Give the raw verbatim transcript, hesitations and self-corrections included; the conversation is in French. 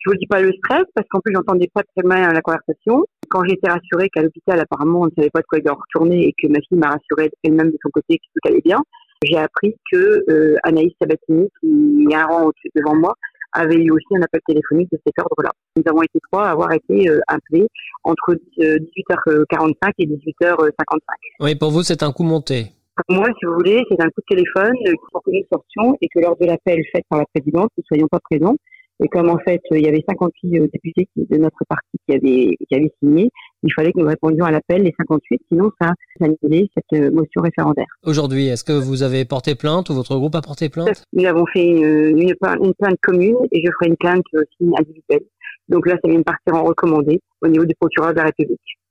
Je vous dis pas le stress, parce qu'en plus, j'entendais pas très bien la conversation. Quand j'ai été rassurée qu'à l'hôpital, apparemment, on ne savait pas de quoi il doit retourner et que ma fille m'a rassurée elle-même de son côté que tout allait bien, j'ai appris que euh, Anaïs Sabatini, qui est un rang au-dessus devant moi, avait eu aussi un appel téléphonique de cet ordre-là. Nous avons été trois à avoir été euh, appelés entre euh, dix-huit heures quarante-cinq et dix-huit heures cinquante-cinq. Oui, pour vous, c'est un coup monté. Pour moi, si vous voulez, c'est un coup de téléphone euh, pour que nous sortions et que lors de l'appel fait par la présidente, nous ne soyons pas présents. Et comme en fait, il y avait cinquante-huit euh, députés qui, de notre parti qui avaient, qui avaient signé, il fallait que nous répondions à l'appel, les cinquante-huit, sinon ça annulait cette euh, motion référendaire. Aujourd'hui, est-ce que vous avez porté plainte ou votre groupe a porté plainte? Nous avons fait une, une, une plainte commune et je ferai une plainte aussi individuelle. Donc là, ça vient de partir en recommandé au niveau du procureur de la République.